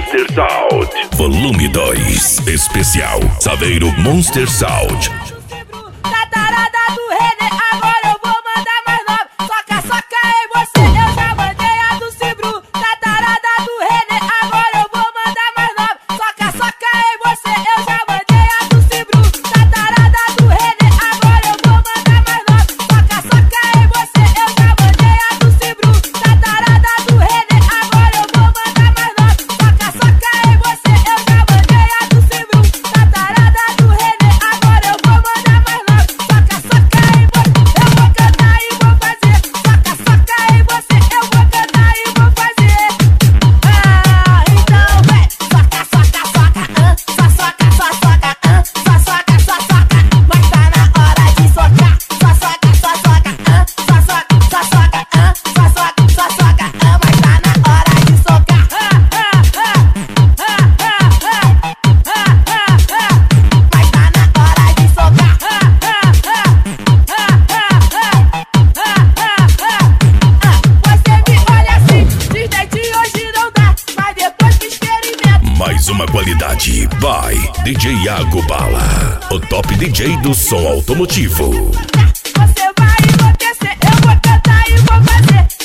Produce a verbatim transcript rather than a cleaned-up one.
Monster Sound. Volume dois. Especial Saveiro Monster Sound. Tatarada do René, agora eu vou mandar mais nove. Soca, soca em você, eu já mandei a do Cibru. Tatarada do René, agora eu vou mandar mais nove. Soca, soca em você, eu já mandei a do Cibru. Tatarada do René, agora eu vou mandar mais nove. Soca, soca em você, eu já mandei a do Cibru. Tatarada do René, agora eu vou mandar mais nove. Soca, soca em você, eu já mandei a do Cibru. Tatarada do René, agora eu vou mandar mais nove. Soca, soca em você, eu vou cantar e vou fazer. Soca, soca em você, eu vou cantar e vou fazer. Ah, então vem. Soca, soca, soca, ah, só soca, só soca, ah, só soca, só soca. Mas tá na hora de socar. Só soca, só soca, ah, só soca, só soca, ah, só soca, só soca, ah, mas tá na hora de socar. Ah, ah, ah, ah, ah, ah, ah, ah, ah. Mas tá na hora de socar. Ah, ah, ah, ah, você me olha assim, diz de hoje não dá, mas depois que experimenta. Mais uma qualidade. Vai, D J Iago Bala, o top D J do som automotivo. Você vai enlouquecer, eu vou cantar e vou fazer.